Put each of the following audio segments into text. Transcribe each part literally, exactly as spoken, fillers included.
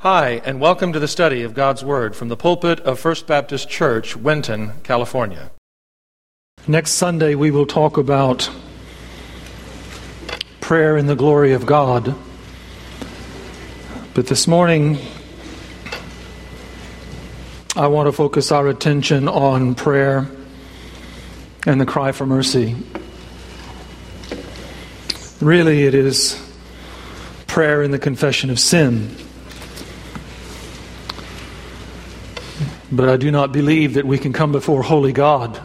Hi, and welcome to the study of God's Word from the pulpit of First Baptist Church, Winton, California. Next Sunday we will talk about prayer in the glory of God. But this morning I want to focus our attention on prayer and the cry for mercy. Really, it is prayer in the confession of sin. But I do not believe that we can come before holy God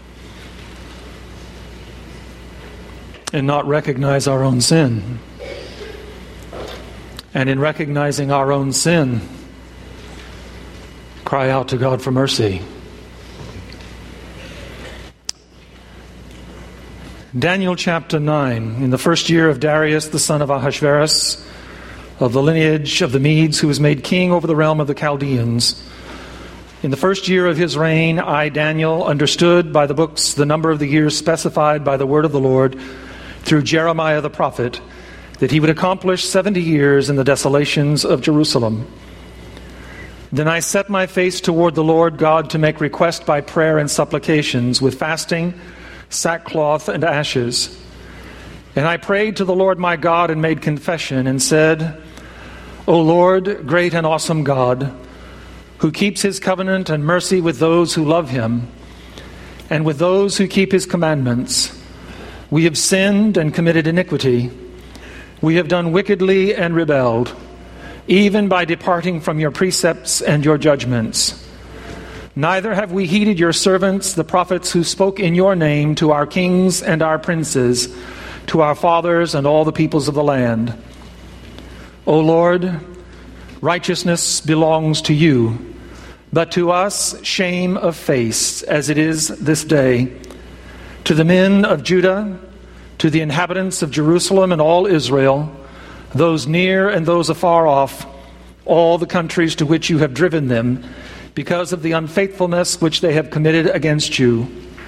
and not recognize our own sin. And in recognizing our own sin, cry out to God for mercy. Daniel chapter nine. In the first year of Darius, the son of Ahasuerus, of the lineage of the Medes, who was made king over the realm of the Chaldeans, in the first year of his reign, I, Daniel, understood by the books the number of the years specified by the word of the Lord through Jeremiah the prophet, that he would accomplish seventy years in the desolations of Jerusalem. Then I set my face toward the Lord God to make request by prayer and supplications with fasting, sackcloth, and ashes. And I prayed to the Lord my God and made confession and said, O Lord, great and awesome God, who keeps his covenant and mercy with those who love him, and with those who keep his commandments. We have sinned and committed iniquity. We have done wickedly and rebelled, even by departing from your precepts and your judgments. Neither have we heeded your servants, the prophets who spoke in your name to our kings and our princes, to our fathers and all the peoples of the land. O Lord, righteousness belongs to you, but to us shame of face, as it is this day. To the men of Judah, to the inhabitants of Jerusalem and all Israel, those near and those afar off, all the countries to which you have driven them, because of the unfaithfulness which they have committed against you.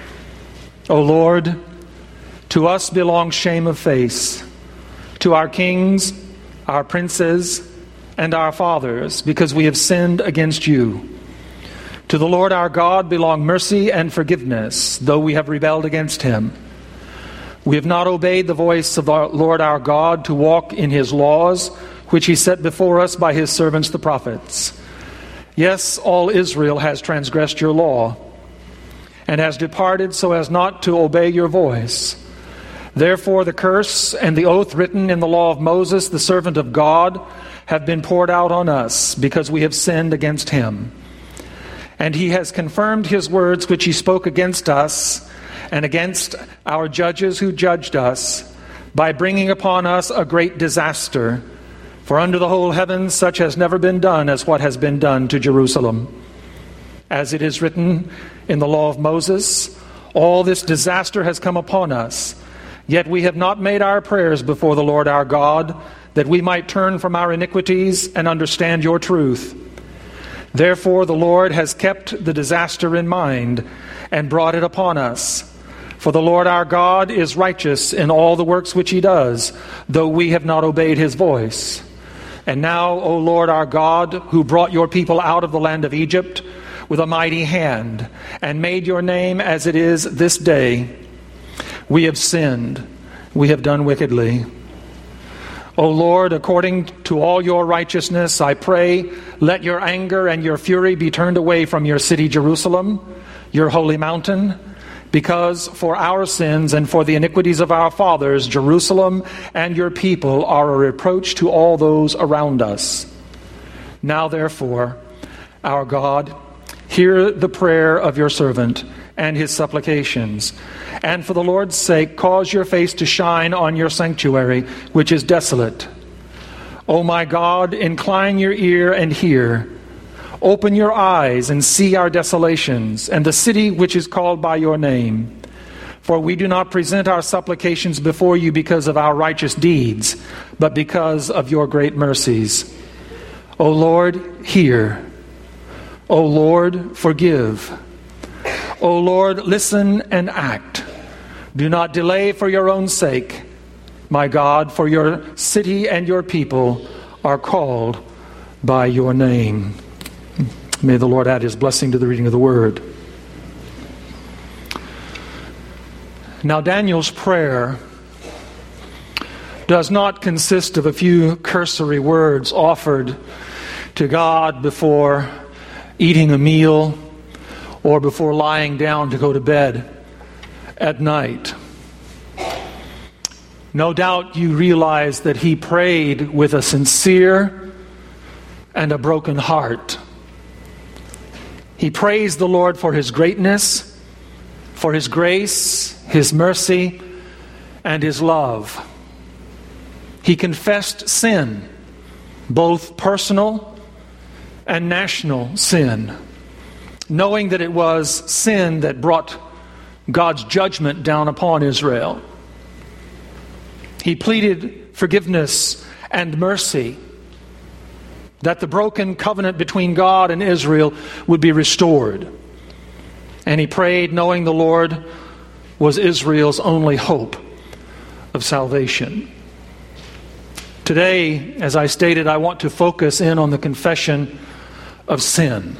O Lord, to us belongs shame of face, to our kings, our princes, and our fathers, because we have sinned against you. To the Lord our God belong mercy and forgiveness, though we have rebelled against him. We have not obeyed the voice of our Lord our God to walk in his laws, which he set before us by his servants the prophets. Yes, all Israel has transgressed your law, and has departed so as not to obey your voice. Therefore the curse and the oath written in the law of Moses, the servant of God, have been poured out on us, because we have sinned against him. And he has confirmed his words which he spoke against us and against our judges who judged us, by bringing upon us a great disaster. For under the whole heavens such has never been done as what has been done to Jerusalem. As it is written in the law of Moses, all this disaster has come upon us, yet we have not made our prayers before the Lord our God, that we might turn from our iniquities and understand your truth. Therefore the Lord has kept the disaster in mind and brought it upon us. For the Lord our God is righteous in all the works which he does, though we have not obeyed his voice. And now, O Lord our God, who brought your people out of the land of Egypt with a mighty hand, and made your name as it is this day, we have sinned, we have done wickedly. O Lord, according to all your righteousness, I pray, let your anger and your fury be turned away from your city Jerusalem, your holy mountain, because for our sins and for the iniquities of our fathers, Jerusalem and your people are a reproach to all those around us. Now therefore, our God, hear the prayer of your servant and his supplications, and for the Lord's sake cause your face to shine on your sanctuary, which is desolate. O my God, incline your ear and hear. Open your eyes and see our desolations, and the city which is called by your name. For we do not present our supplications before you because of our righteous deeds, but because of your great mercies. O Lord, hear. O Lord, forgive. O Lord, listen and act. Do not delay for your own sake, my God, for your city and your people are called by your name. May the Lord add his blessing to the reading of the word. Now, Daniel's prayer does not consist of a few cursory words offered to God before eating a meal or before lying down to go to bed at night. No doubt you realize that he prayed with a sincere and a broken heart. He praised the Lord for his greatness, for his grace, his mercy, and his love. He confessed sin, both personal and national sin, knowing that it was sin that brought God's judgment down upon Israel. He pleaded forgiveness and mercy, that the broken covenant between God and Israel would be restored. And he prayed knowing the Lord was Israel's only hope of salvation. Today, as I stated, I want to focus in on the confession of sin.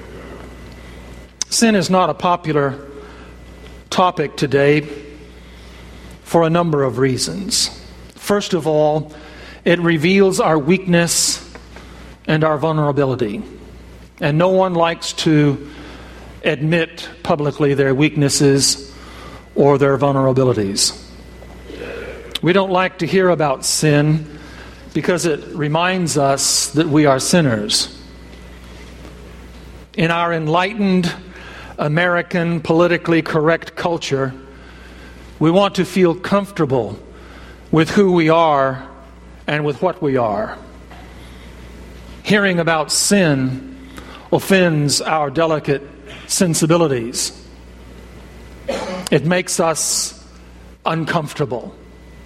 Sin is not a popular topic today for a number of reasons. First of all, it reveals our weakness and our vulnerability. And no one likes to admit publicly their weaknesses or their vulnerabilities. We don't like to hear about sin because it reminds us that we are sinners. In our enlightened American politically correct culture, we want to feel comfortable with who we are and with what we are. Hearing about sin offends our delicate sensibilities. It makes us uncomfortable.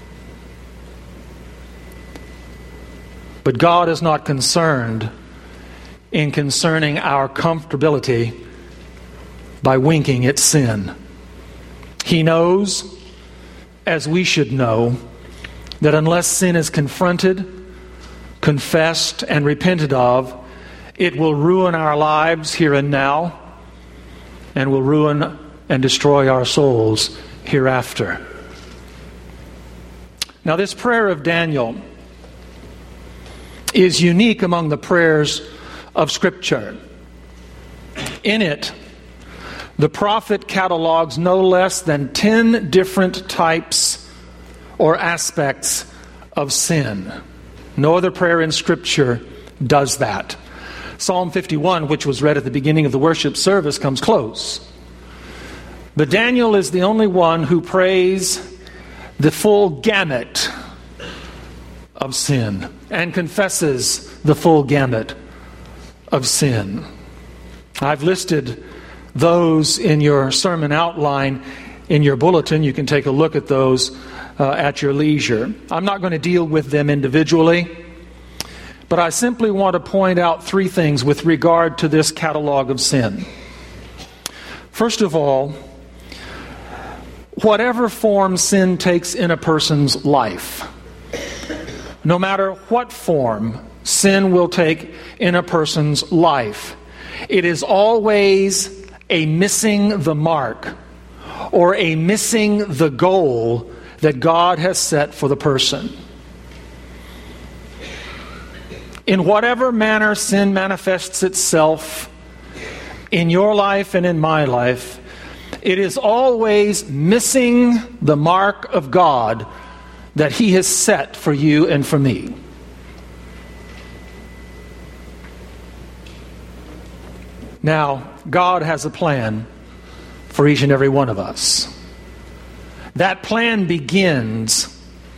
But God is not concerned in concerning our comfortability by winking at sin. He knows, as we should know, that unless sin is confronted, confessed, and repented of, it will ruin our lives here and now, and will ruin and destroy our souls hereafter. Now, this prayer of Daniel is unique among the prayers of Scripture. In it, the prophet catalogs no less than ten different types or aspects of sin. No other prayer in Scripture does that. Psalm fifty-one, which was read at the beginning of the worship service, comes close. But Daniel is the only one who prays the full gamut of sin and confesses the full gamut of sin. I've listed those in your sermon outline in your bulletin. You can take a look at those uh, at your leisure. I'm not going to deal with them individually, but I simply want to point out three things with regard to this catalog of sin. First of all, whatever form sin takes in a person's life, no matter what form sin will take in a person's life, it is always a missing the mark or a missing the goal that God has set for the person. In whatever manner sin manifests itself in your life and in my life, it is always missing the mark of God that He has set for you and for me. Now, God has a plan for each and every one of us. That plan begins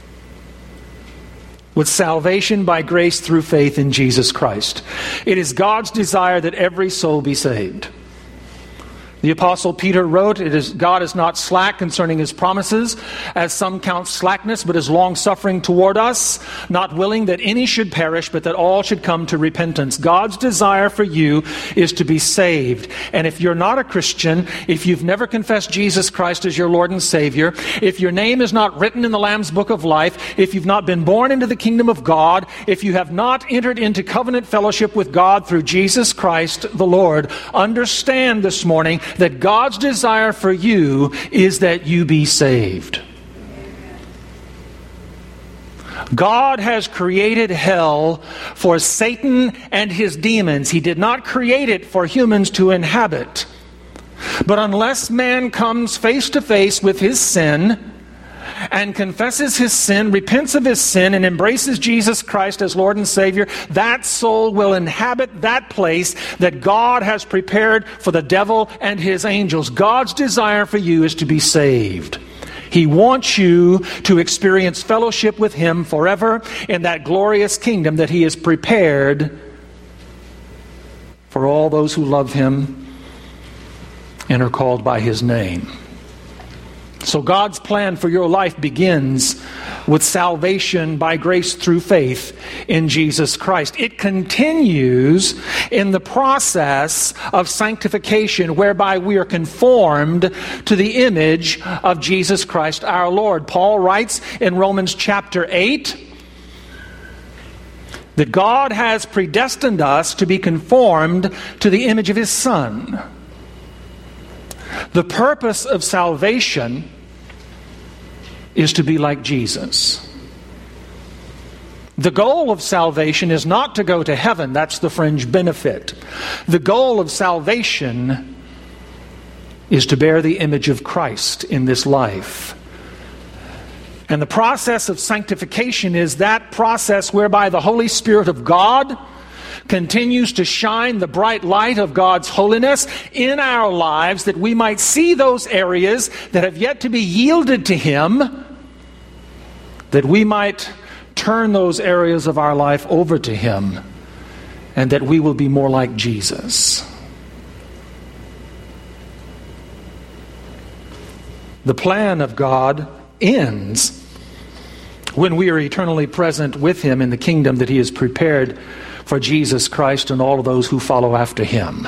with salvation by grace through faith in Jesus Christ. It is God's desire that every soul be saved. The Apostle Peter wrote, "It is God is not slack concerning his promises, as some count slackness, but is long-suffering toward us, not willing that any should perish, but that all should come to repentance." God's desire for you is to be saved. And if you're not a Christian, if you've never confessed Jesus Christ as your Lord and Savior, if your name is not written in the Lamb's Book of Life, if you've not been born into the kingdom of God, if you have not entered into covenant fellowship with God through Jesus Christ the Lord, understand this morning that God's desire for you is that you be saved. God has created hell for Satan and his demons. He did not create it for humans to inhabit. But unless man comes face to face with his sin and confesses his sin, repents of his sin, and embraces Jesus Christ as Lord and Savior, that soul will inhabit that place that God has prepared for the devil and his angels. God's desire for you is to be saved. He wants you to experience fellowship with him forever in that glorious kingdom that he has prepared for all those who love him and are called by his name. So God's plan for your life begins with salvation by grace through faith in Jesus Christ. It continues in the process of sanctification, whereby we are conformed to the image of Jesus Christ our Lord. Paul writes in Romans chapter eight that God has predestined us to be conformed to the image of his Son. The purpose of salvation is to be like Jesus. The goal of salvation is not to go to heaven. That's the fringe benefit. The goal of salvation is to bear the image of Christ in this life. And the process of sanctification is that process whereby the Holy Spirit of God continues to shine the bright light of God's holiness in our lives, that we might see those areas that have yet to be yielded to him, that we might turn those areas of our life over to him, and that we will be more like Jesus. The plan of God ends when we are eternally present with him in the kingdom that he has prepared for Jesus Christ and all of those who follow after him.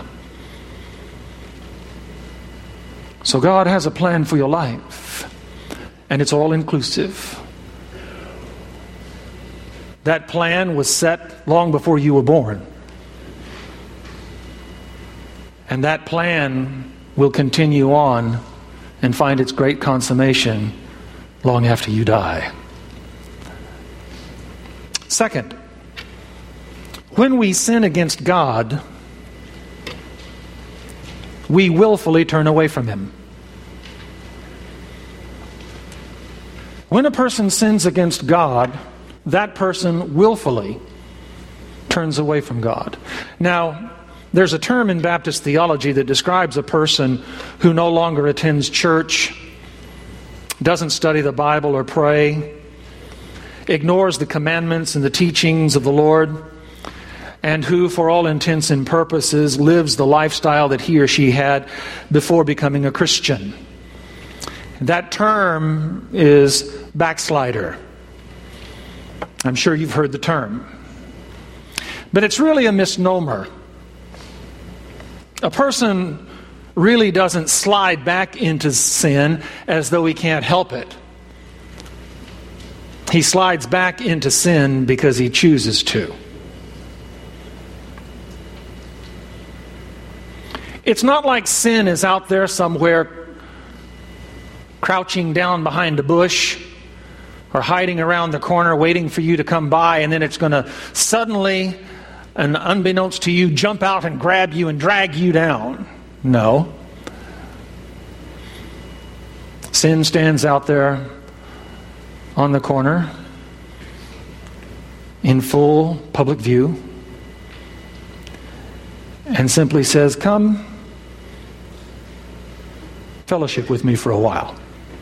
So God has a plan for your life, and it's all inclusive. That plan was set long before you were born. And that plan will continue on and find its great consummation long after you die. Second, when we sin against God, we willfully turn away from him. When a person sins against God, that person willfully turns away from God. Now, there's a term in Baptist theology that describes a person who no longer attends church, doesn't study the Bible or pray, ignores the commandments and the teachings of the Lord, and who, for all intents and purposes, lives the lifestyle that he or she had before becoming a Christian. That term is backslider. I'm sure you've heard the term. But it's really a misnomer. A person really doesn't slide back into sin as though he can't help it. He slides back into sin because he chooses to. It's not like sin is out there somewhere crouching down behind a bush or hiding around the corner waiting for you to come by, and then it's going to suddenly, and unbeknownst to you, jump out and grab you and drag you down. No. Sin stands out there on the corner in full public view and simply says, "Come, fellowship with me for a while.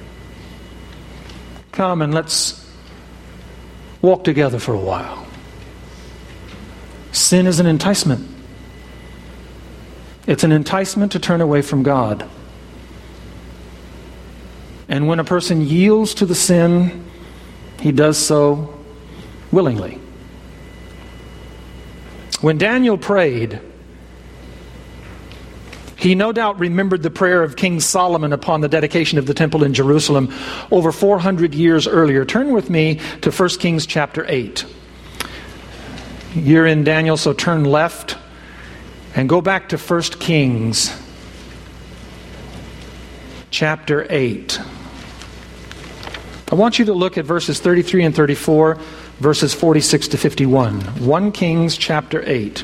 Come and let's walk together for a while." Sin is an enticement. It's an enticement to turn away from God. And when a person yields to the sin, he does so willingly. When Daniel prayed, he no doubt remembered the prayer of King Solomon upon the dedication of the temple in Jerusalem over four hundred years earlier. Turn with me to First Kings chapter eight. You're in Daniel, so turn left and go back to First Kings chapter eight. I want you to look at verses thirty-three and thirty-four, verses forty-six to fifty-one. First Kings chapter eight.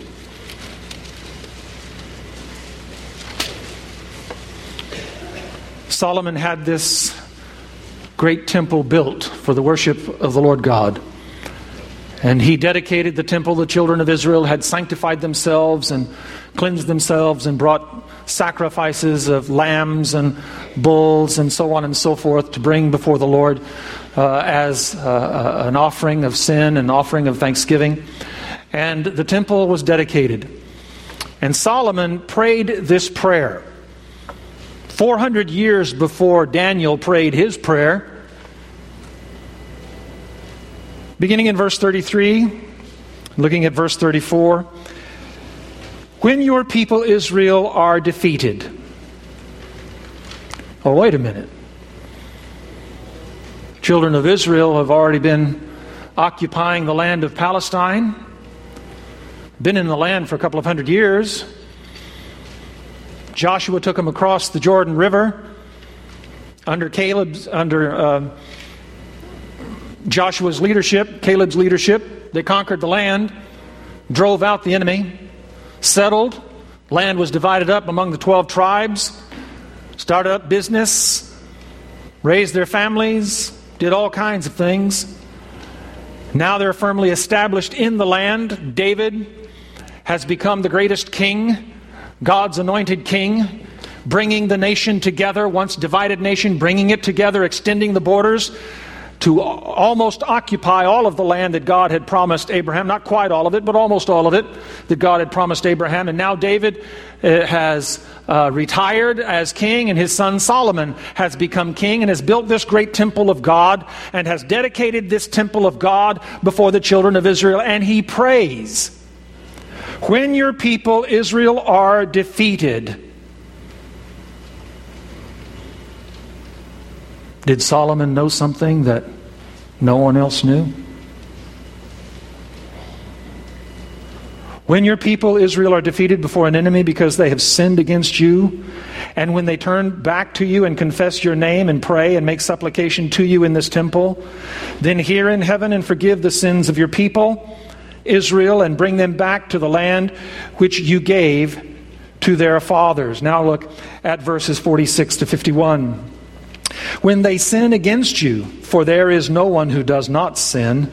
Solomon had this great temple built for the worship of the Lord God. And he dedicated the temple. The children of Israel had sanctified themselves and cleansed themselves and brought sacrifices of lambs and bulls and so on and so forth to bring before the Lord uh, as uh, an offering of sin, an offering of thanksgiving. And the temple was dedicated. And Solomon prayed this prayer four hundred years before Daniel prayed his prayer. Beginning in verse thirty-three, looking at verse thirty-four. When your people Israel are defeated. Oh, wait a minute. Children of Israel have already been occupying the land of Palestine. Been in the land for a couple of hundred years. Joshua took them across the Jordan River under Caleb's, under uh, Joshua's leadership, Caleb's leadership. They conquered the land, drove out the enemy, settled. Land was divided up among the twelve tribes, started up business, raised their families, did all kinds of things. Now they're firmly established in the land. David has become the greatest king, God's anointed king, bringing the nation together, once divided nation, bringing it together, extending the borders to almost occupy all of the land that God had promised Abraham. Not quite all of it, but almost all of it that God had promised Abraham. And now David uh, has uh, retired as king, and his son Solomon has become king and has built this great temple of God and has dedicated this temple of God before the children of Israel. And he prays, when your people Israel are defeated. Did Solomon know something that no one else knew? When your people Israel are defeated before an enemy because they have sinned against you, and when they turn back to you and confess your name and pray and make supplication to you in this temple, then hear in heaven and forgive the sins of your people Israel and bring them back to the land which you gave to their fathers. Now look at verses forty-six to fifty-one. When they sin against you, for there is no one who does not sin,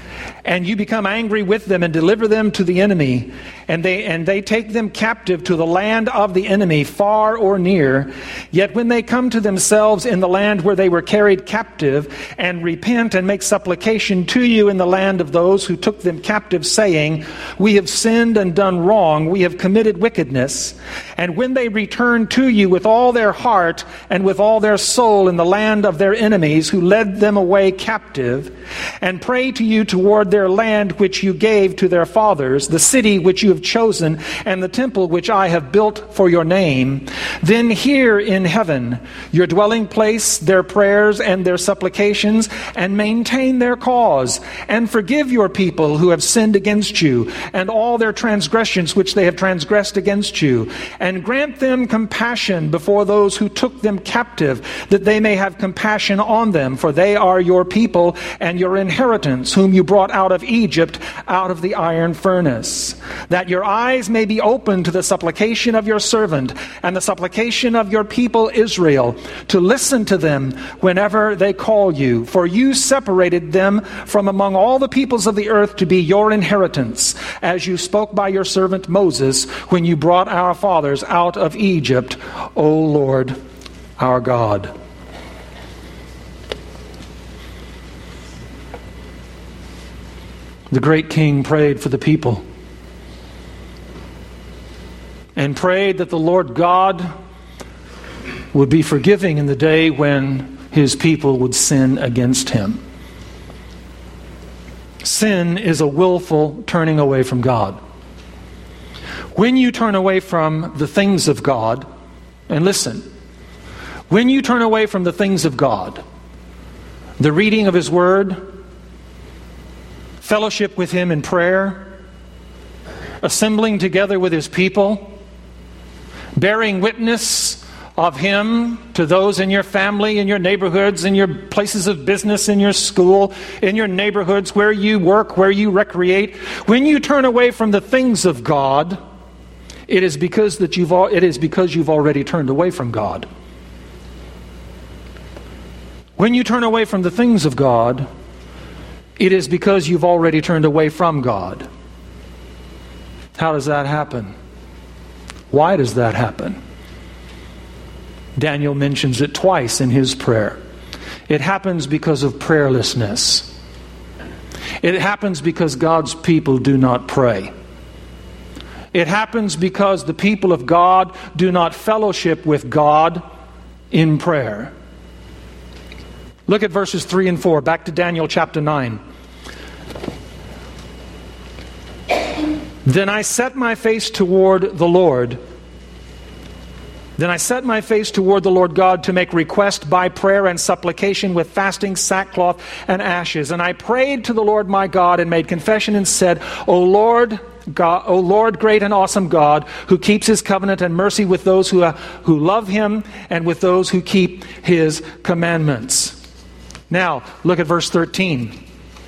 and you become angry with them and deliver them to the enemy, and they and they take them captive to the land of the enemy, far or near, yet when they come to themselves in the land where they were carried captive, and repent and make supplication to you in the land of those who took them captive, saying, we have sinned and done wrong, we have committed wickedness, and when they return to you with all their heart and with all their soul in the land of their enemies who led them away captive, and pray to you toward their land which you gave to their fathers, the city which you have chosen, and the temple which I have built for your name, then hear in heaven your dwelling place their prayers and their supplications, and maintain their cause, and forgive your people who have sinned against you, and all their transgressions which they have transgressed against you, and grant them compassion before those who took them captive, that they may have compassion on them, for they are your people and your inheritance, whom you brought out of Egypt, out of the iron furnace, that your eyes may be open to the supplication of your servant and the supplication of your people Israel, to listen to them whenever they call you. For you separated them from among all the peoples of the earth to be your inheritance, as you spoke by your servant Moses when you brought our fathers out of Egypt, O Lord our God. The great king prayed for the people. and prayed that the Lord God would be forgiving in the day when his people would sin against him. Sin is a willful turning away from God. When you turn away from the things of God, and listen, when you turn away from the things of God, the reading of his word, fellowship with him in prayer, assembling together with his people, bearing witness of him to those in your family, in your neighborhoods, in your places of business, in your school, in your neighborhoods, where you work, where you recreate. When you turn away from the things of God, it is because that you've al- it is because you've already turned away from God. When you turn away from the things of God, it is because you've already turned away from God. How does that happen? Why does that happen? Daniel mentions it twice in his prayer. It happens because of prayerlessness. It happens because God's people do not pray. It happens because the people of God do not fellowship with God in prayer. Look at verses three and four, back to Daniel chapter nine. Then I set my face toward the Lord. Then I set my face toward the Lord God to make request by prayer and supplication with fasting, sackcloth, and ashes. And I prayed to the Lord my God and made confession and said, O Lord God, O Lord, great and awesome God, who keeps his covenant and mercy with those who, uh, who love him and with those who keep his commandments. Now, look at verse thirteen.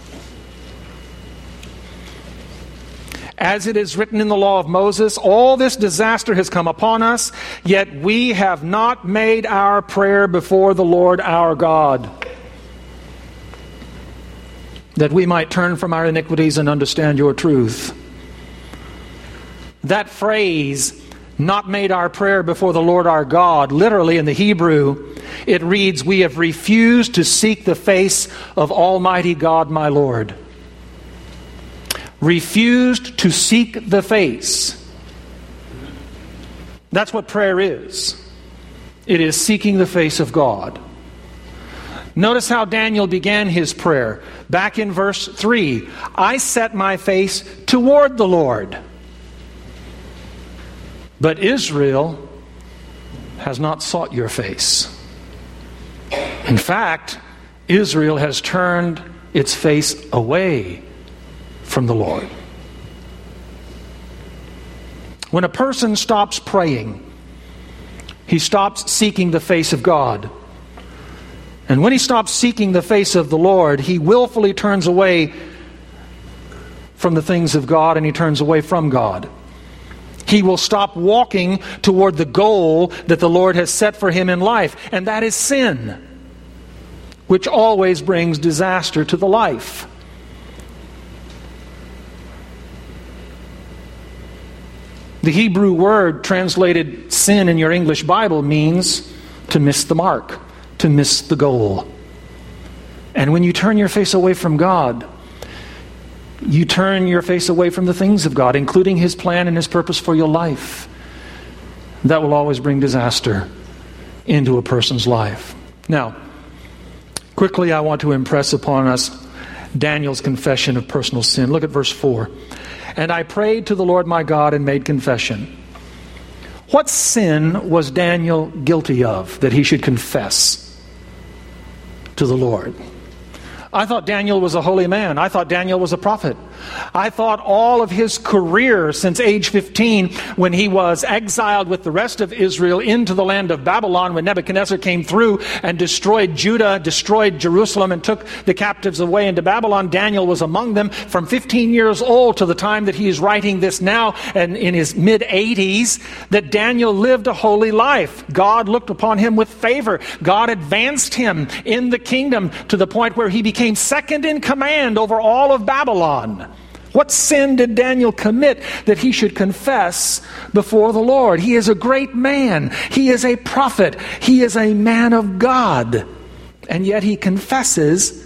As it is written in the law of Moses, all this disaster has come upon us, yet we have not made our prayer before the Lord our God, that we might turn from our iniquities and understand your truth. That phrase, not made our prayer before the Lord our God, literally in the Hebrew, it reads, we have refused to seek the face of Almighty God, my Lord. Refused to seek the face. That's what prayer is. It is seeking the face of God. Notice how Daniel began his prayer. Back in verse three, I set my face toward the Lord. But Israel has not sought your face. In fact, Israel has turned its face away from the Lord. When a person stops praying, he stops seeking the face of God. And when he stops seeking the face of the Lord, he willfully turns away from the things of God and he turns away from God. He will stop walking toward the goal that the Lord has set for him in life, and that is sin, which always brings disaster to the life. The Hebrew word translated sin in your English Bible means to miss the mark, to miss the goal. And when you turn your face away from God, you turn your face away from the things of God, including his plan and his purpose for your life. That will always bring disaster into a person's life. Now, quickly I want to impress upon us Daniel's confession of personal sin. Look at verse four. And I prayed to the Lord my God and made confession. What sin was Daniel guilty of that he should confess to the Lord? I thought Daniel was a holy man. I thought Daniel was a prophet. I thought all of his career since age fifteen, when he was exiled with the rest of Israel into the land of Babylon, when Nebuchadnezzar came through and destroyed Judah, destroyed Jerusalem, and took the captives away into Babylon, Daniel was among them from fifteen years old to the time that he is writing this now, and in his mid-eighties, that Daniel lived a holy life. God looked upon him with favor. God advanced him in the kingdom to the point where he became second in command over all of Babylon. What sin did Daniel commit that he should confess before the Lord? He is a great man. He is a prophet. He is a man of God. And yet he confesses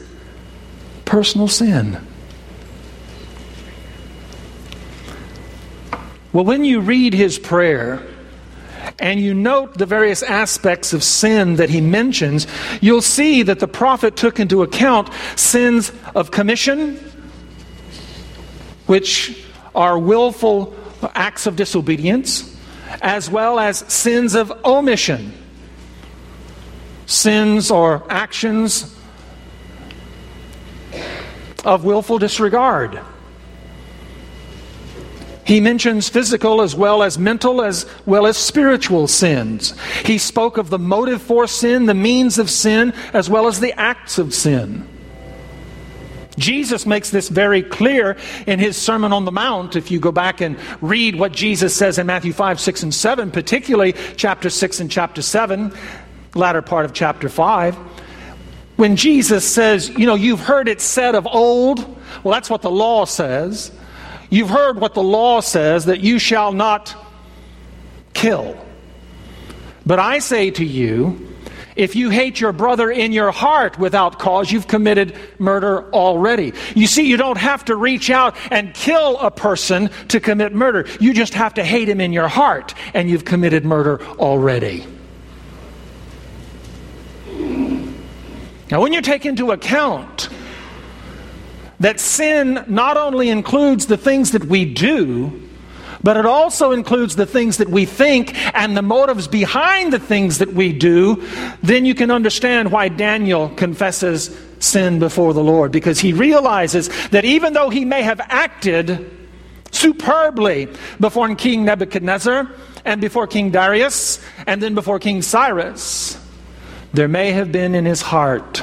personal sin. Well, when you read his prayer and you note the various aspects of sin that he mentions, you'll see that the prophet took into account sins of commission, which are willful acts of disobedience, as well as sins of omission, sins or actions of willful disregard. He mentions physical as well as mental as well as spiritual sins. He spoke of the motive for sin, the means of sin, as well as the acts of sin. Jesus makes this very clear in his Sermon on the Mount. If you go back and read what Jesus says in Matthew five, six, and seven, particularly chapter six and chapter seven, latter part of chapter five, when Jesus says, you know, you've heard it said of old. Well, that's what the law says. You've heard what the law says, that you shall not kill. But I say to you, if you hate your brother in your heart without cause, you've committed murder already. You see, you don't have to reach out and kill a person to commit murder. You just have to hate him in your heart, and you've committed murder already. Now, when you take into account that sin not only includes the things that we do, but it also includes the things that we think and the motives behind the things that we do, then you can understand why Daniel confesses sin before the Lord, because he realizes that even though he may have acted superbly before King Nebuchadnezzar and before King Darius and then before King Cyrus, there may have been in his heart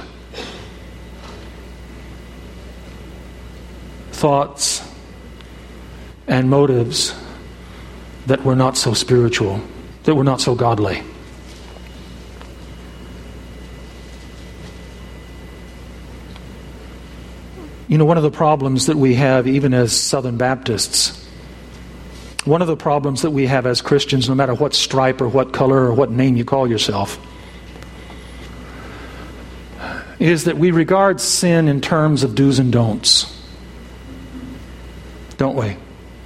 thoughts and motives that were not so spiritual, that were not so godly. You know, one of the problems that we have even as Southern Baptists, one of the problems that we have as Christians, no matter what stripe or what color or what name you call yourself, is that we regard sin in terms of do's and don'ts. Don't we?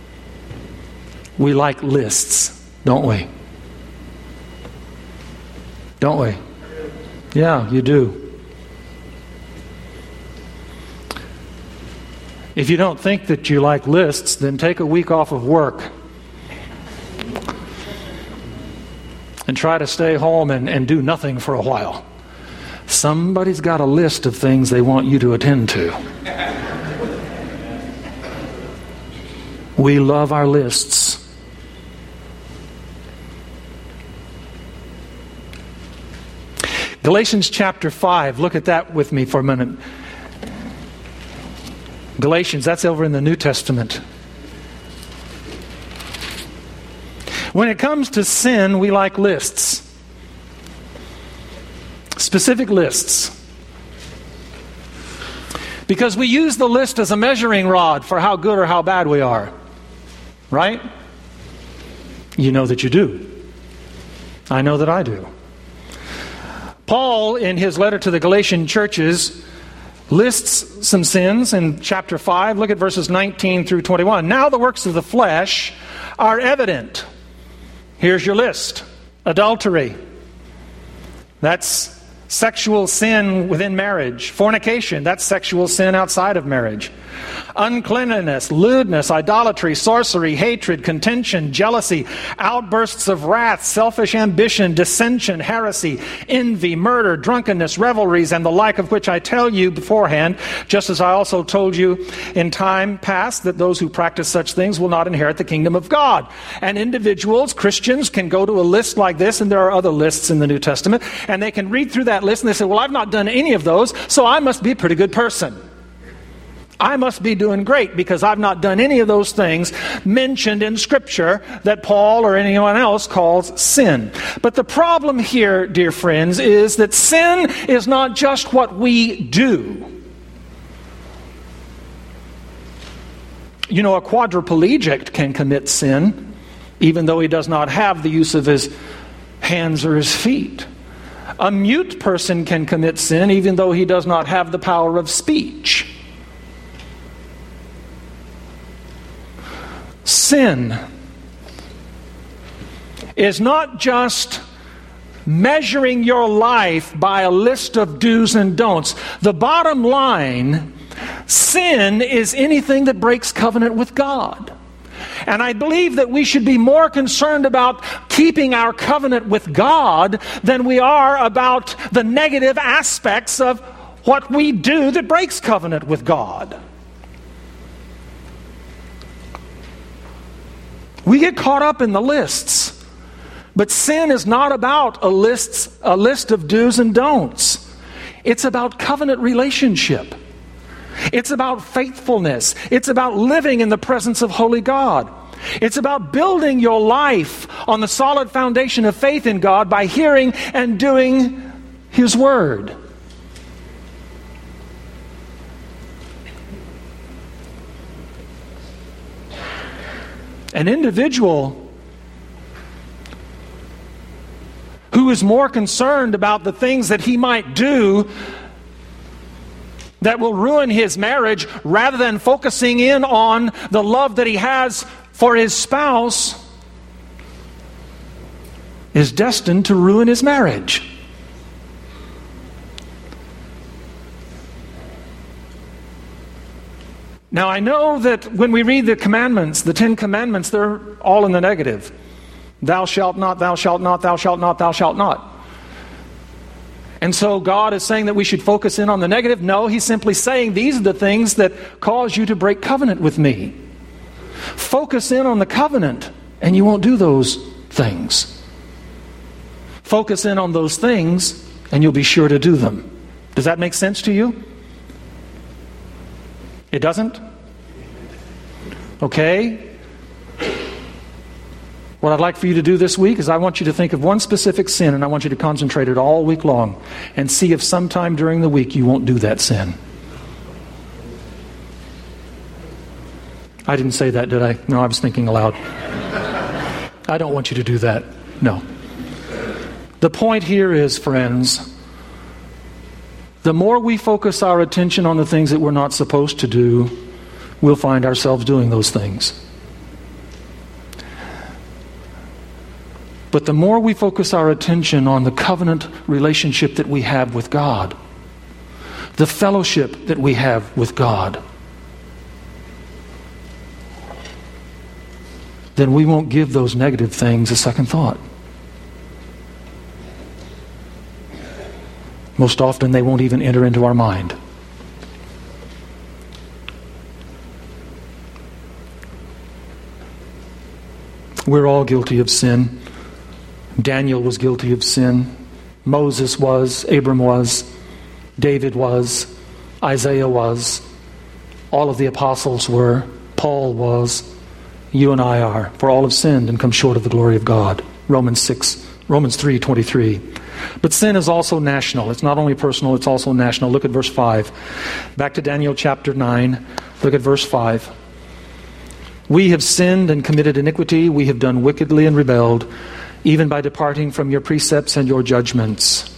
We like lists, don't we? Don't we? Yeah, you do. If you don't think that you like lists, then take a week off of work and try to stay home and, and do nothing for a while. Somebody's got a list of things they want you to attend to. We love our lists. Galatians chapter five, look at that with me for a minute. Galatians, that's over in the New Testament. When it comes to sin, we like lists. Specific lists. Because we use the list as a measuring rod for how good or how bad we are. Right? You know that you do. I know that I do. Paul, in his letter to the Galatian churches, lists some sins in chapter five. Look at verses nineteen through twenty-one. Now the works of the flesh are evident. Here's your list. Adultery. That's sexual sin within marriage. Fornication, that's sexual sin outside of marriage. Uncleanness, lewdness, idolatry, sorcery, hatred, contention, jealousy, outbursts of wrath, selfish ambition, dissension, heresy, envy, murder, drunkenness, revelries, and the like, of which I tell you beforehand, just as I also told you in time past, that those who practice such things will not inherit the kingdom of God. And individuals, Christians, can go to a list like this, and there are other lists in the New Testament, and they can read through that list and they say, well, I've not done any of those, so I must be a pretty good person. I must be doing great because I've not done any of those things mentioned in Scripture that Paul or anyone else calls sin. But the problem here, dear friends, is that sin is not just what we do. You know, a quadriplegic can commit sin even though he does not have the use of his hands or his feet. A mute person can commit sin even though he does not have the power of speech. Sin is not just measuring your life by a list of do's and don'ts. The bottom line, sin is anything that breaks covenant with God. And I believe that we should be more concerned about keeping our covenant with God than we are about the negative aspects of what we do that breaks covenant with God. We get caught up in the lists. But sin is not about a list, a list of do's and don'ts. It's about covenant relationship. It's about faithfulness. It's about living in the presence of holy God. It's about building your life on the solid foundation of faith in God by hearing and doing His Word. An individual who is more concerned about the things that he might do that will ruin his marriage rather than focusing in on the love that he has for his spouse is destined to ruin his marriage. Now, I know that when we read the commandments, the Ten Commandments, they're all in the negative. Thou shalt not, thou shalt not, thou shalt not, thou shalt not. And so God is saying that we should focus in on the negative? No, He's simply saying these are the things that cause you to break covenant with me. Focus in on the covenant and you won't do those things. Focus in on those things and you'll be sure to do them. Does that make sense to you? It doesn't? Okay. What I'd like for you to do this week is I want you to think of one specific sin and I want you to concentrate it all week long and see if sometime during the week you won't do that sin. I didn't say that, did I? No, I was thinking aloud. I don't want you to do that. No. The point here is, friends, the more we focus our attention on the things that we're not supposed to do, we'll find ourselves doing those things. But the more we focus our attention on the covenant relationship that we have with God, the fellowship that we have with God, then we won't give those negative things a second thought. Most often they won't even enter into our mind. We're all guilty of sin. Daniel was guilty of sin. Moses was. Abram was. David was. Isaiah was. All of the apostles were. Paul was. You and I are. For all have sinned and come short of the glory of God. Romans six, Romans three twenty-three. But sin is also national. It's not only personal, it's also national. Look at verse five. Back to Daniel chapter nine. Look at verse five. We have sinned and committed iniquity. We have done wickedly and rebelled, even by departing from your precepts and your judgments.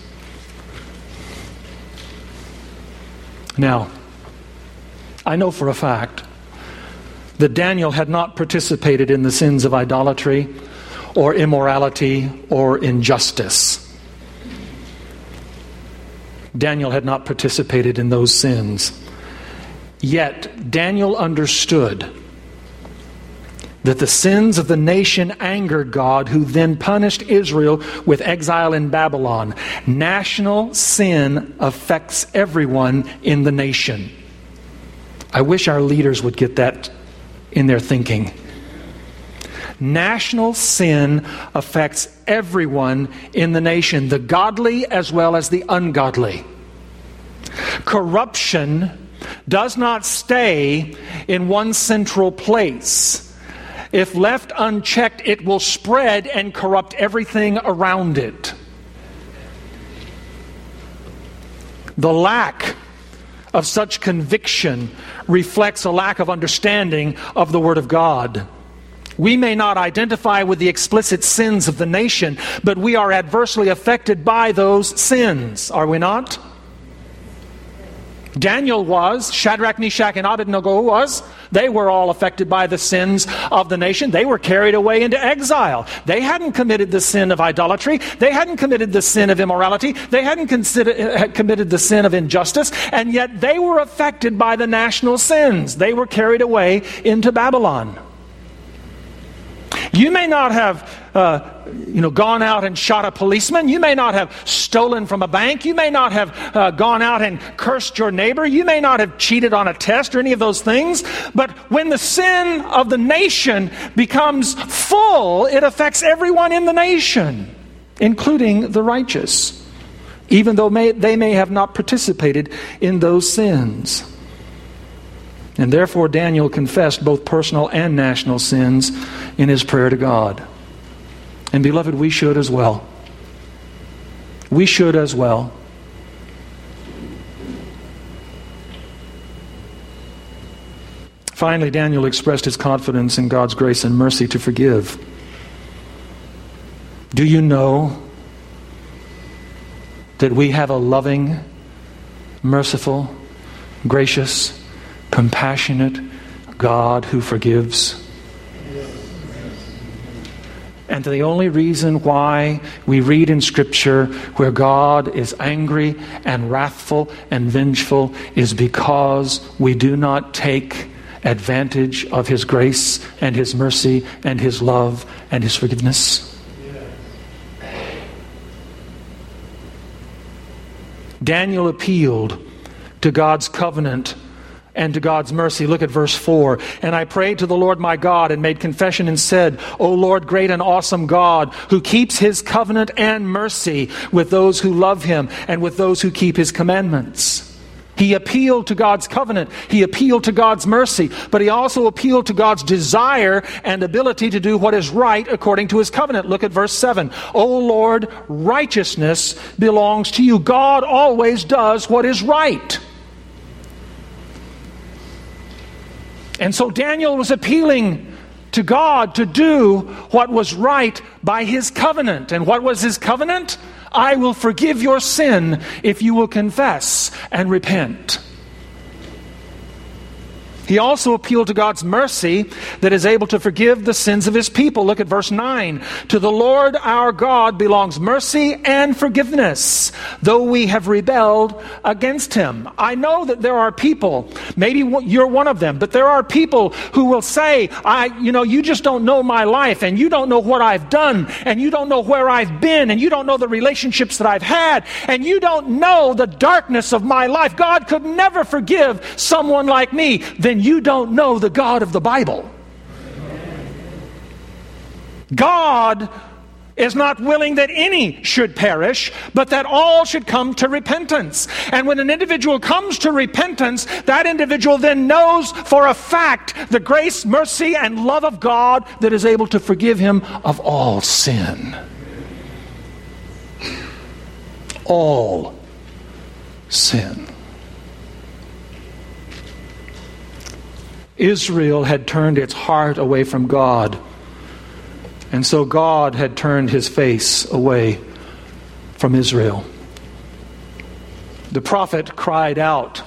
Now, I know for a fact that Daniel had not participated in the sins of idolatry or immorality or injustice. Daniel had not participated in those sins. Yet, Daniel understood that the sins of the nation angered God, who then punished Israel with exile in Babylon. National sin affects everyone in the nation. I wish our leaders would get that in their thinking. National sin affects everyone in the nation, the godly as well as the ungodly. Corruption does not stay in one central place. If left unchecked, it will spread and corrupt everything around it. The lack of such conviction reflects a lack of understanding of the Word of God. We may not identify with the explicit sins of the nation, but we are adversely affected by those sins, are we not? Daniel was, Shadrach, Meshach, and Abednego was. They were all affected by the sins of the nation. They were carried away into exile. They hadn't committed the sin of idolatry. They hadn't committed the sin of immorality. They hadn't consider, committed the sin of injustice. And yet they were affected by the national sins. They were carried away into Babylon. You may not have uh, you know, gone out and shot a policeman. You may not have stolen from a bank. You may not have uh, gone out and cursed your neighbor. You may not have cheated on a test or any of those things. But when the sin of the nation becomes full, it affects everyone in the nation, including the righteous, even though may, they may have not participated in those sins. And therefore Daniel confessed both personal and national sins in his prayer to God. And beloved, we should as well. We should as well. Finally, Daniel expressed his confidence in God's grace and mercy to forgive. Do you know that we have a loving, merciful, gracious, compassionate God who forgives? And the only reason why we read in Scripture where God is angry and wrathful and vengeful is because we do not take advantage of His grace and His mercy and His love and His forgiveness. Daniel appealed to God's covenant and to God's mercy. Look at verse four. And I prayed to the Lord my God and made confession and said, O Lord, great and awesome God, who keeps His covenant and mercy with those who love Him and with those who keep His commandments. He appealed to God's covenant. He appealed to God's mercy. But he also appealed to God's desire and ability to do what is right according to His covenant. Look at verse seven. O Lord, righteousness belongs to you. God always does what is right. And so Daniel was appealing to God to do what was right by His covenant. And what was His covenant? I will forgive your sin if you will confess and repent. He also appealed to God's mercy that is able to forgive the sins of His people. Look at verse nine. To the Lord our God belongs mercy and forgiveness, though we have rebelled against Him. I know that there are people, maybe you're one of them, but there are people who will say, I, you know, you just don't know my life, and you don't know what I've done, and you don't know where I've been, and you don't know the relationships that I've had, and you don't know the darkness of my life. God could never forgive someone like me. Then you don't know the God of the Bible. God is not willing that any should perish, but that all should come to repentance. And when an individual comes to repentance, that individual then knows for a fact the grace, mercy, and love of God that is able to forgive him of all sin. All sin. Israel had turned its heart away from God, and so God had turned His face away from Israel. The prophet cried out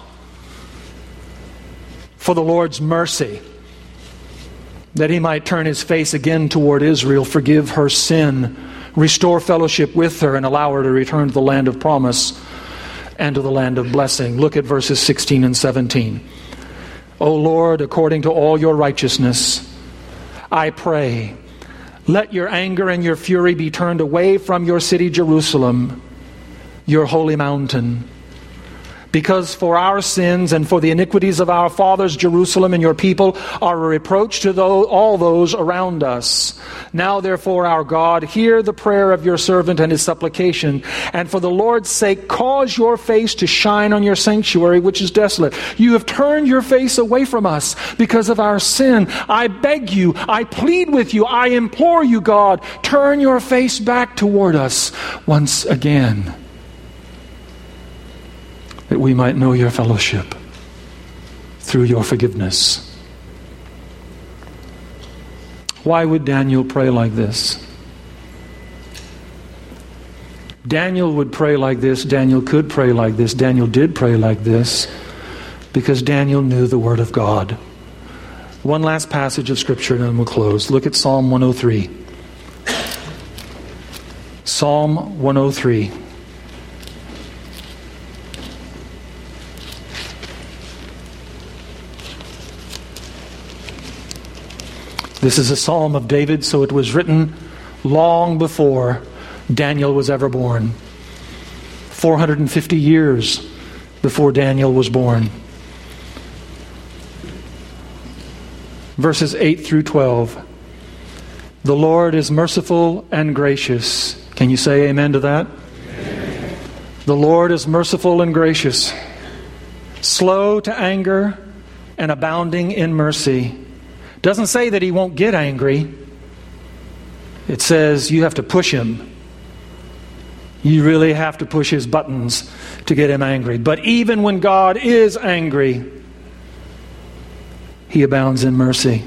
for the Lord's mercy, that He might turn His face again toward Israel, forgive her sin, restore fellowship with her, and allow her to return to the land of promise and to the land of blessing. Look at verses sixteen and seventeen. O Lord, according to all your righteousness, I pray, let your anger and your fury be turned away from your city Jerusalem, your holy mountain. Because for our sins and for the iniquities of our fathers, Jerusalem and your people are a reproach to those, all those around us. Now therefore, our God, hear the prayer of your servant and his supplication, and for the Lord's sake, cause your face to shine on your sanctuary, which is desolate. You have turned your face away from us because of our sin. I beg you, I plead with you, I implore you, God, turn your face back toward us once again, that we might know your fellowship through your forgiveness. Why would Daniel pray like this? Daniel would pray like this. Daniel could pray like this. Daniel did pray like this because Daniel knew the Word of God. One last passage of Scripture and then we'll close. Look at Psalm one oh three. Psalm one oh three. This is a psalm of David, so it was written long before Daniel was ever born. four hundred fifty years before Daniel was born. Verses eight through twelve. The Lord is merciful and gracious. Can you say amen to that? Amen. The Lord is merciful and gracious, slow to anger and abounding in mercy. Doesn't say that he won't get angry. It says you have to push him. You really have to push his buttons to get him angry. But even when God is angry, he abounds in mercy.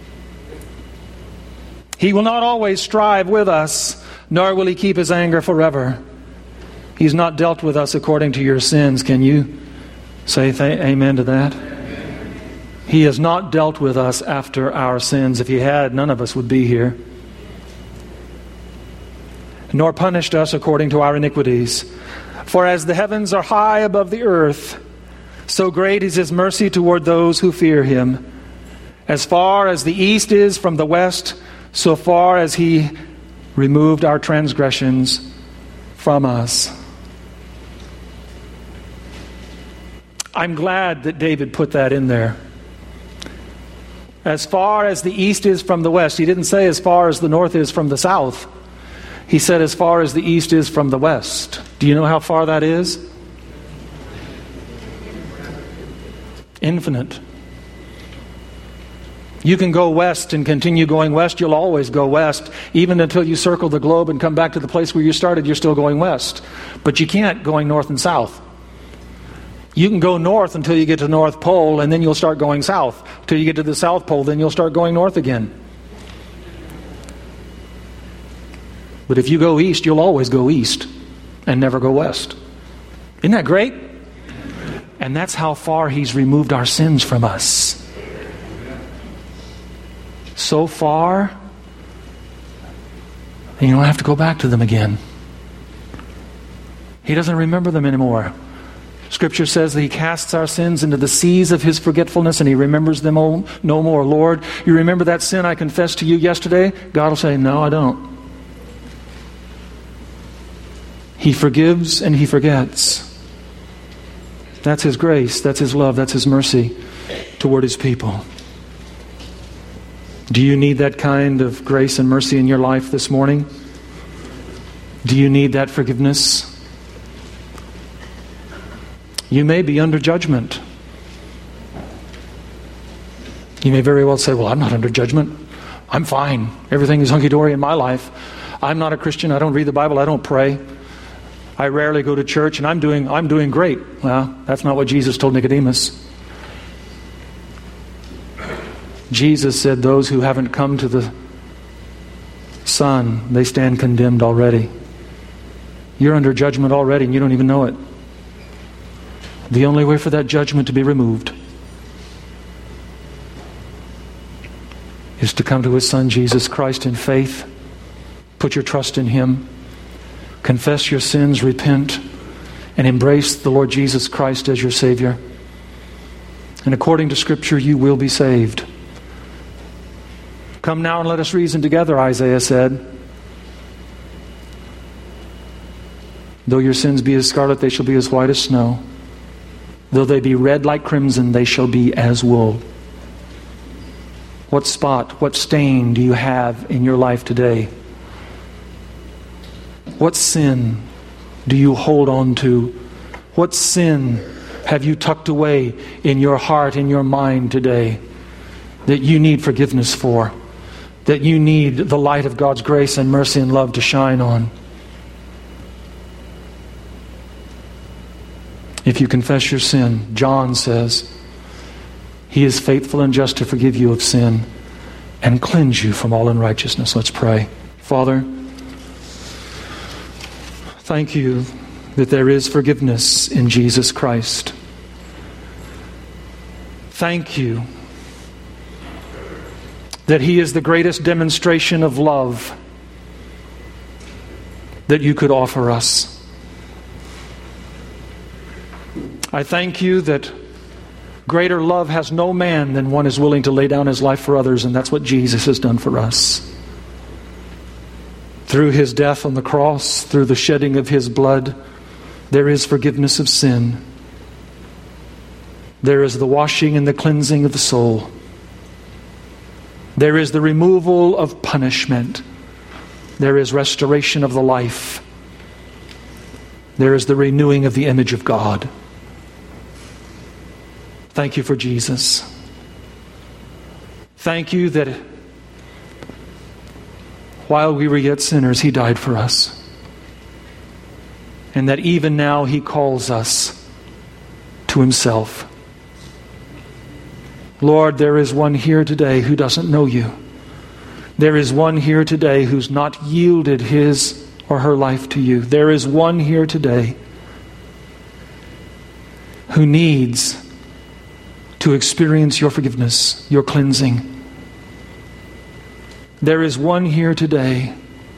He will not always strive with us, nor will he keep his anger forever. He's not dealt with us according to your sins. Can you say th- amen to that? He has not dealt with us after our sins. If he had, none of us would be here. Nor punished us according to our iniquities. For as the heavens are high above the earth, so great is his mercy toward those who fear him. As far as the east is from the west, so far as he removed our transgressions from us. I'm glad that David put that in there. As far as the east is from the west. He didn't say as far as the north is from the south. He said as far as the east is from the west. Do you know how far that is? Infinite. You can go west and continue going west. You'll always go west. Even until you circle the globe and come back to the place where you started, you're still going west. But you can't going north and south. You can go north until you get to the North Pole, and then you'll start going south. Till you get to the South Pole, then you'll start going north again. But if you go east, you'll always go east and never go west. Isn't that great? And that's how far he's removed our sins from us. So far, and you don't have to go back to them again. He doesn't remember them anymore. Scripture says that he casts our sins into the seas of his forgetfulness and he remembers them all no more. Lord, you remember that sin I confessed to you yesterday? God will say, no, I don't. He forgives and he forgets. That's his grace, that's his love, that's his mercy toward his people. Do you need that kind of grace and mercy in your life this morning? Do you need that forgiveness? You may be under judgment. You may very well say, well, I'm not under judgment. I'm fine. Everything is hunky-dory in my life. I'm not a Christian. I don't read the Bible. I don't pray. I rarely go to church, and I'm doing I'm doing great. Well, that's not what Jesus told Nicodemus. Jesus said those who haven't come to the Son, they stand condemned already. You're under judgment already, and you don't even know it. The only way for that judgment to be removed is to come to his Son, Jesus Christ, in faith. Put your trust in him. Confess your sins, repent, and embrace the Lord Jesus Christ as your Savior. And according to Scripture, you will be saved. Come now and let us reason together, Isaiah said. Though your sins be as scarlet, they shall be as white as snow. Though they be red like crimson, they shall be as wool. What spot, what stain do you have in your life today? What sin do you hold on to? What sin have you tucked away in your heart, in your mind today that you need forgiveness for? That you need the light of God's grace and mercy and love to shine on? If you confess your sin, John says, he is faithful and just to forgive you of sin and cleanse you from all unrighteousness. Let's pray. Father, thank you that there is forgiveness in Jesus Christ. Thank you that He is the greatest demonstration of love that you could offer us. I thank you that greater love has no man than one is willing to lay down his life for others, and that's what Jesus has done for us. Through His death on the cross, through the shedding of His blood, there is forgiveness of sin. There is the washing and the cleansing of the soul. There is the removal of punishment. There is restoration of the life. There is the renewing of the image of God. Thank you for Jesus. Thank you that while we were yet sinners, He died for us. And that even now He calls us to Himself. Lord, there is one here today who doesn't know You. There is one here today who's not yielded his or her life to You. There is one here today who needs to experience Your forgiveness, Your cleansing. There is one here today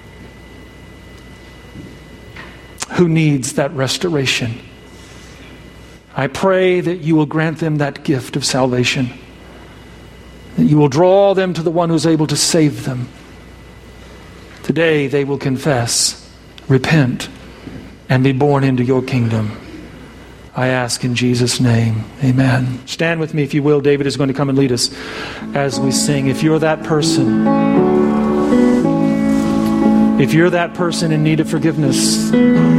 who needs that restoration. I pray that You will grant them that gift of salvation. That You will draw them to the one who's able to save them. Today they will confess, repent, and be born into Your kingdom. I ask in Jesus' name, amen. Stand with me if you will. David is going to come and lead us as we sing. If you're that person, if you're that person in need of forgiveness,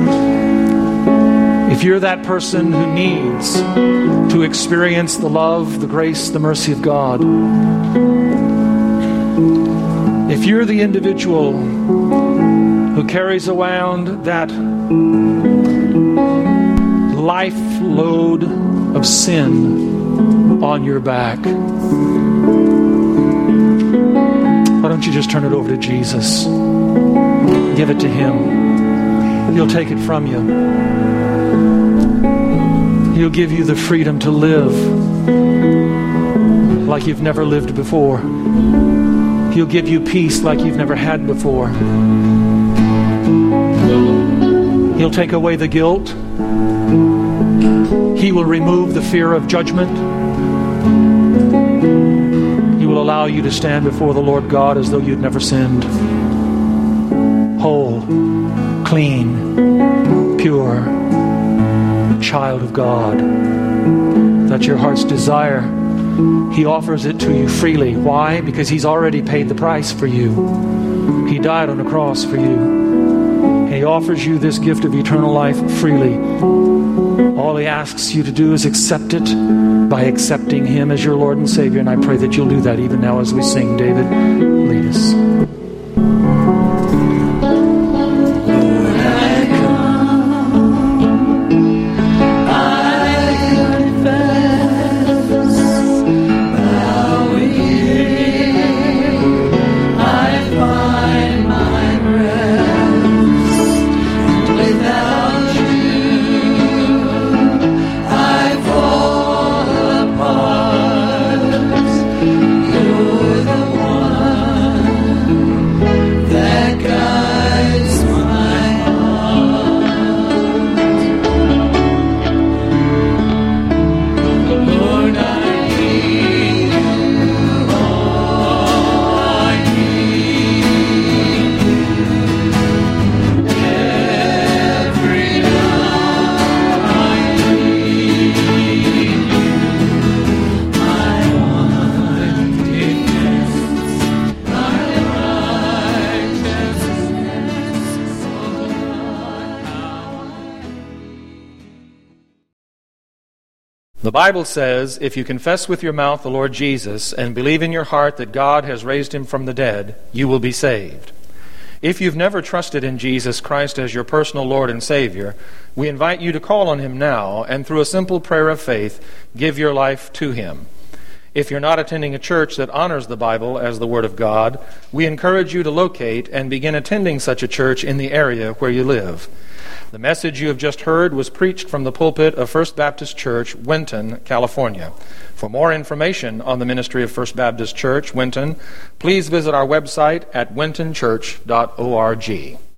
if you're that person who needs to experience the love, the grace, the mercy of God, if you're the individual who carries around that life load of sin on your back, why don't you just turn it over to Jesus? Give it to Him. He'll take it from you. He'll give you the freedom to live like you've never lived before. He'll give you peace like you've never had before. He'll take away the guilt. He will remove the fear of judgment. He will allow you to stand before the Lord God as though you'd never sinned. Whole, clean, pure, child of God. That's your heart's desire. He offers it to you freely. Why? Because He's already paid the price for you. He died on the cross for you. He offers you this gift of eternal life freely. All He asks you to do is accept it by accepting Him as your Lord and Savior. And I pray that you'll do that even now as we sing. David, lead us. The Bible says, if you confess with your mouth the Lord Jesus and believe in your heart that God has raised Him from the dead, you will be saved. If you've never trusted in Jesus Christ as your personal Lord and Savior, we invite you to call on Him now and through a simple prayer of faith, give your life to Him. If you're not attending a church that honors the Bible as the Word of God, we encourage you to locate and begin attending such a church in the area where you live. The message you have just heard was preached from the pulpit of First Baptist Church, Winton, California. For more information on the ministry of First Baptist Church, Winton, please visit our website at winton church dot org.